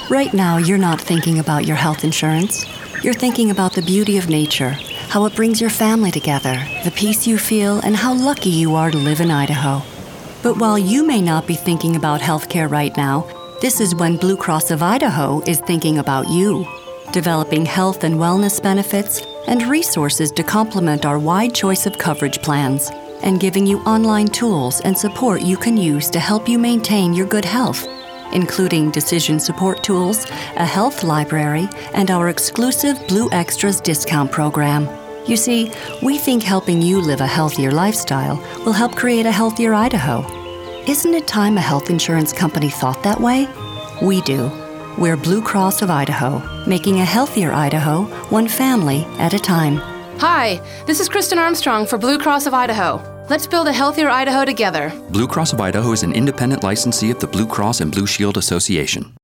Right now, you're not thinking about your health insurance. You're thinking about the beauty of nature, how it brings your family together, the peace you feel, and how lucky you are to live in Idaho. But while you may not be thinking about healthcare right now, this is when Blue Cross of Idaho is thinking about you, developing health and wellness benefits and resources to complement our wide choice of coverage plans, and giving you online tools and support you can use to help you maintain your good health, including decision support tools, a health library, and our exclusive Blue Extras discount program. You see, we think helping you live a healthier lifestyle will help create a healthier Idaho. Isn't it time a health insurance company thought that way? We do. We're Blue Cross of Idaho, making a healthier Idaho, one family at a time. Hi, this is Kristen Armstrong for Blue Cross of Idaho. Let's build a healthier Idaho together. Blue Cross of Idaho is an independent licensee of the Blue Cross and Blue Shield Association.